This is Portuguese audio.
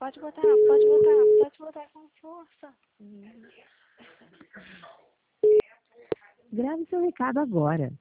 Pode botar com força. Grave seu recado agora.